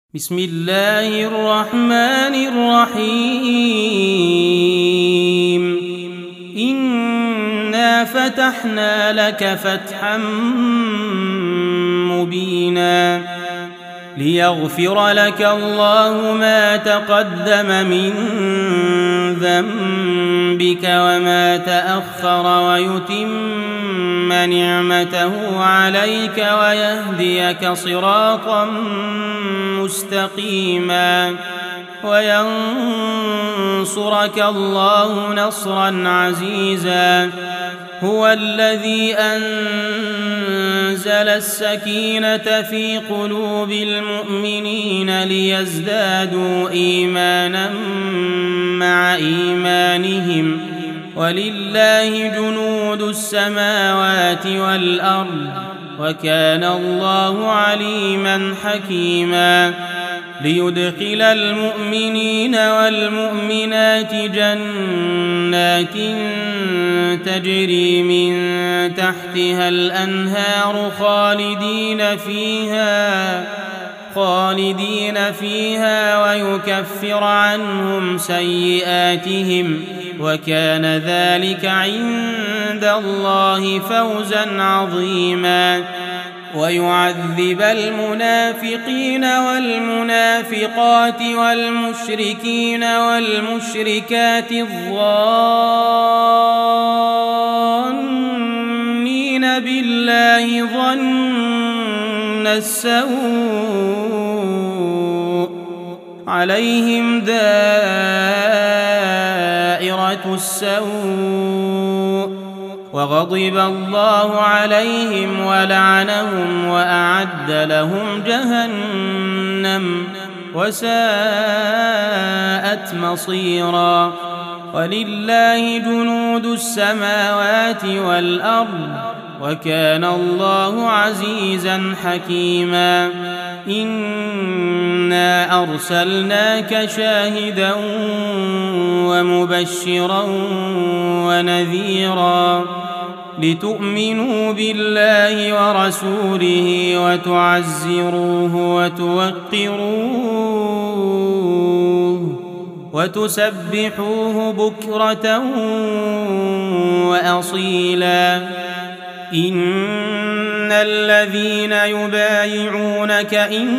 بسم الله الرحمن الرحيم إنا فتحنا لك فتحا مبينا ليغفر لك الله ما تقدم من ذنبك وما تأخر ويتم نعمته عليك ويهديك صراطا مستقيما وينصرك الله نصرا عزيزا هو الذي أنزل السكينة في قلوب المؤمنين ليزدادوا إيمانا مع إيمانهم ولله جنود السماوات والأرض وكان الله عليما حكيما ليدخل المؤمنين والمؤمنات جنات تجري من تحتها الأنهار خالدين فيها ويكفر عنهم سيئاتهم وكان ذلك عند الله فوزا عظيما ويعذب المنافقين والمنافقات والمشركين والمشركات الظانين بالله ظن السوء عليهم دائرة السوء وغضب الله عليهم ولعنهم وأعد لهم جهنم وساءت مصيرا ولله جنود السماوات والأرض وكان الله عزيزا حكيما إنا أرسلناك شاهدا ومبشرا ونذيرا لتؤمنوا بالله ورسوله وتعزروه وتوقروه وتسبحوه بكرة وأصيلا إن الذين يبايعونك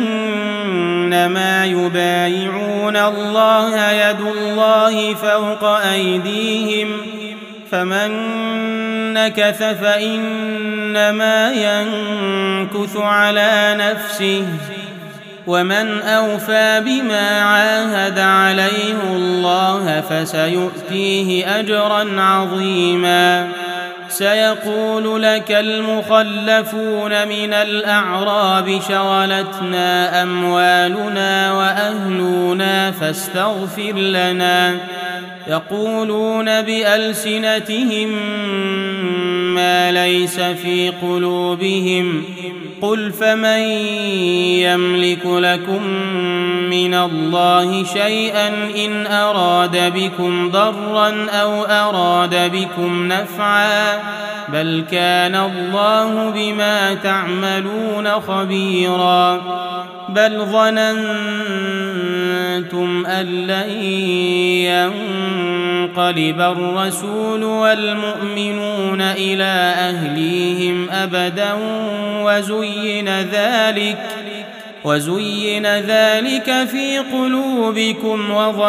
إنما يبايعون الله يد الله فوق أيديهم فمن نكث فإنما ينكث على نفسه ومن أوفى بما عاهد عليه الله فسيؤتيه أجرا عظيما سيقول لك المخلفون من الأعراب شغلتنا أموالنا وأهلنا فاستغفر لنا يقولون بألسنتهم ما ليس في قلوبهم قل فمن يملك لكم من الله شيئا إن أراد بكم ضرا أو أراد بكم نفعا بل كان الله بما تعملون خبيرا بل ظننتم أن لن ينقلب الرسول والمؤمنون إلى أهليهم أبدا وزين ذلك في قلوبكم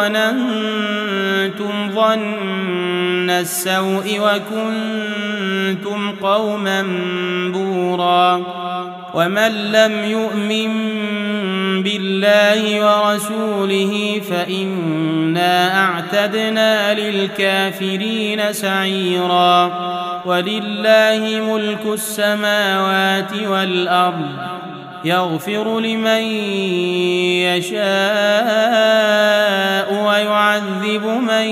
وظننتم ظن السوء وكنتم قوما بورا ومن لم يؤمن بالله ورسوله فإنا أعتدنا للكافرين سعيرا ولله ملك السماوات والأرض يغفر لمن يشاء ويعذب من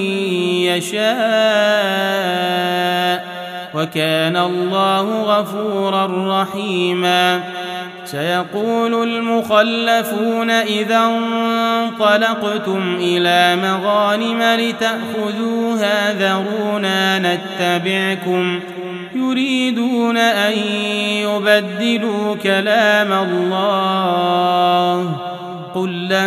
يشاء وكان الله غفورا رحيما سيقول المخلفون إذا انطلقتم إلى مغانم لتأخذوها ذرونا نتبعكم يريدون أن يبدلوا كلام الله قل لن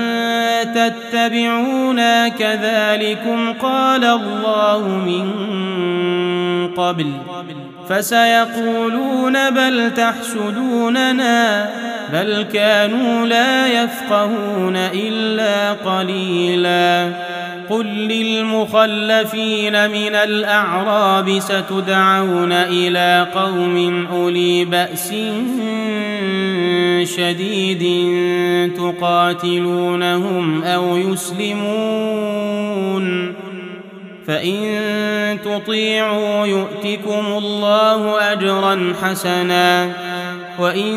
تتبعونا كذلكم قال الله من قبل فسيقولون بل تحسدوننا بل كانوا لا يفقهون إلا قليلا قل للمخلفين من الأعراب ستدعون إلى قوم أولي بأس شديد تقاتلونهم أو يسلمون فإن تطيعوا يؤتكم الله أجرا حسنا وإن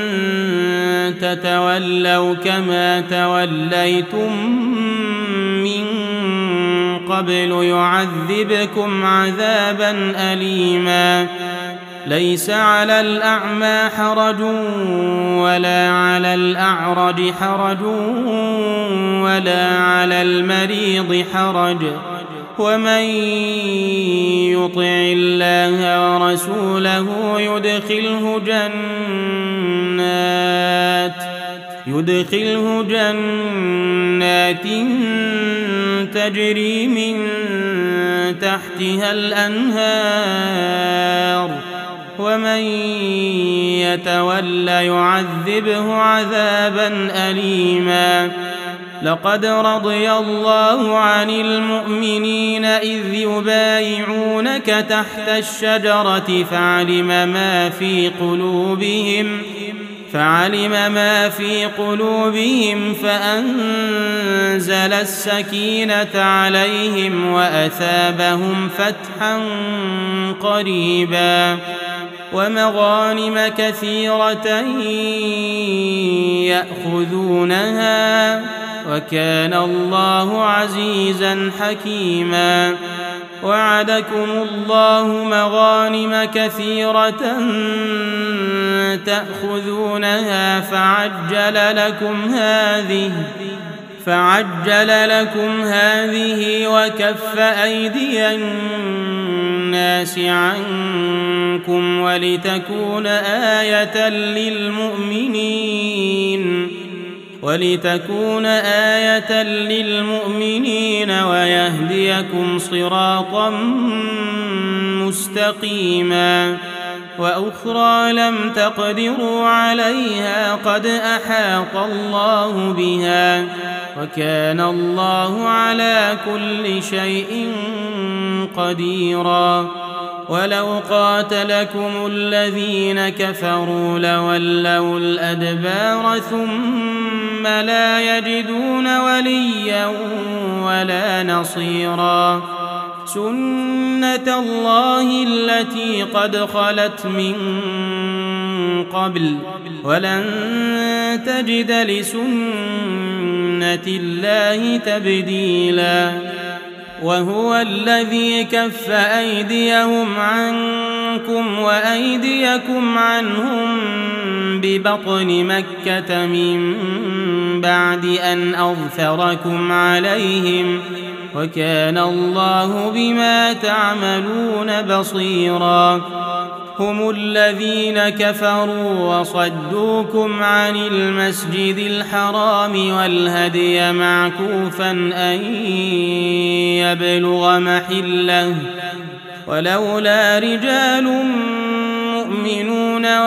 تتولوا كما توليتم من قبل يعذبكم عذابا أليما ليس على الأعمى حرج ولا على الأعرج حرج ولا على المريض حرج ومن يطع الله ورسوله يدخله جنات تجري من تحتها الأنهار ومن يتول يعذبه عذابا أليما لقد رضي الله عن المؤمنين إذ يبايعونك تحت الشجرة فعلم ما في قلوبهم فأنزل السكينة عليهم وأثابهم فتحا قريبا ومغانم كثيرة يأخذونها وكان الله عزيزا حكيما وعدكم الله مغانم كثيرة تأخذونها فعجل لكم هذه وكف أيدي الناس عنكم ولتكون آية للمؤمنين ويهديكم صراطا مستقيما وأخرى لم تقدروا عليها قد أحاط الله بها وكان الله على كل شيء قديرا ولو قاتلكم الذين كفروا لولوا الأدبار ثم لا يجدون وليا ولا نصيرا سنة الله التي قد خلت من قبل ولن تجد لسنة الله تبديلا وهو الذي كف أيديهم عنكم وأيديكم عنهم ببطن مكة من بعد أن أظفركم عليهم وكان الله بما تعملون بصيرا هم الذين كفروا وصدوكم عن المسجد الحرام والهدي معكوفا أن يبلغ محله ولولا رجال مؤمنون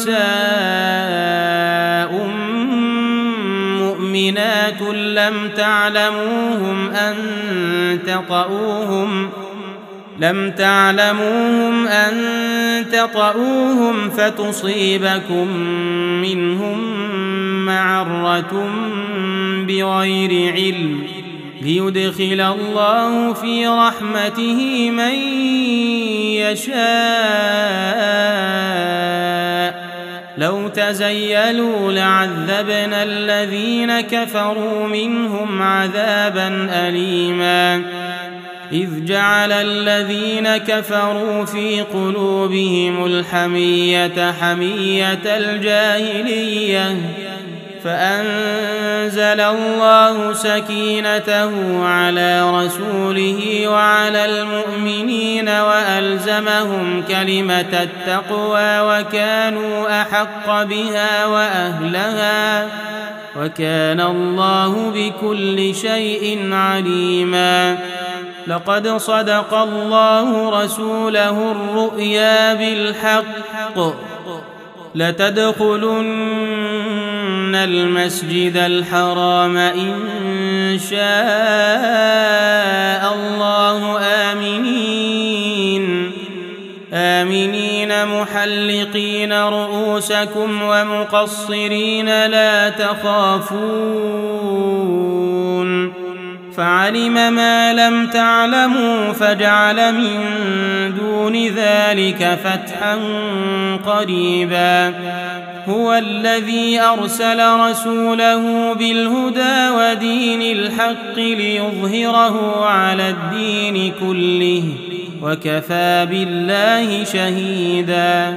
ونساء مؤمنات لم تعلموهم أن تطؤوهم فتصيبكم منهم معرة بغير علم ليدخل الله في رحمته من يشاء لو تزيلوا لعذبنا الذين كفروا منهم عذابا أليما إذ جعل الذين كفروا في قلوبهم الحمية حمية الجاهلية فأنزل الله سكينته على رسوله وعلى المؤمنين وألزمهم كلمة التقوى وكانوا أحق بها وأهلها وكان الله بكل شيء عليما. لقد صدق الله رسوله الرؤيا بالحق لتدخلن المسجد الحرام إن شاء الله آمنين محلقين رؤوسكم ومقصرين لا تخافون فعلم ما لم تعلموا فجعل من دون ذلك فتحا قريبا. هو الذي أرسل رسوله بالهدى ودين الحق ليظهره على الدين كله وكفى بالله شهيدا.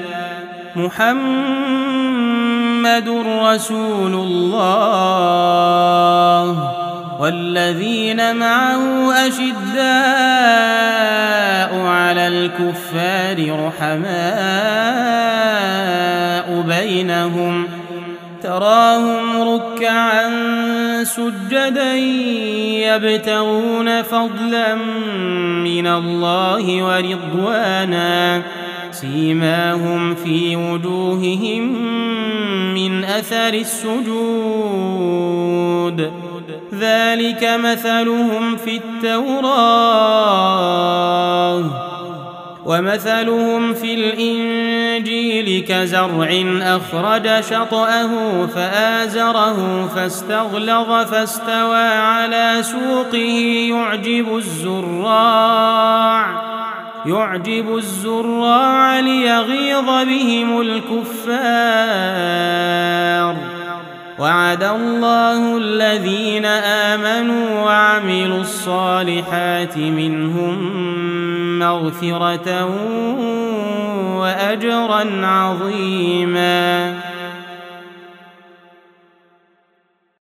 محمد رسول الله والذين معه أشداء على الكفار رحماء بينهم تراهم ركعا سجدا يبتغون فضلا من الله ورضوانا سيماهم في وجوههم من أثر السجود ذلك مثلهم في التوراة ومثلهم في الإنجيل كزرع أخرج شطأه فآزره فاستغلظ فاستوى على سوقه يعجب الزراع ليغيظ بهم الكفار. وعد الله الذين آمنوا وعملوا الصالحات منهم مغفرة وأجرا عظيما.